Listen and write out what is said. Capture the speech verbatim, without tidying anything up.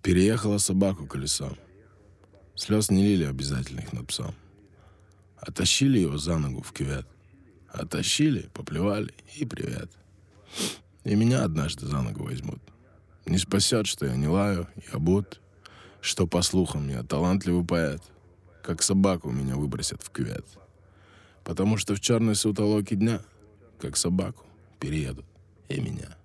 Переехала собаку колесом. Слез не лили обязательных над псом. Оттащили его за ногу в кювет. Оттащили, поплевали и привет. И меня однажды за ногу возьмут. Не спасет, что я не лаю, я бут, что, по слухам, я талантливый поэт. Как собаку меня выбросят в кювет. Потому что в черной сутолоке дня, как собаку, переедут и меня.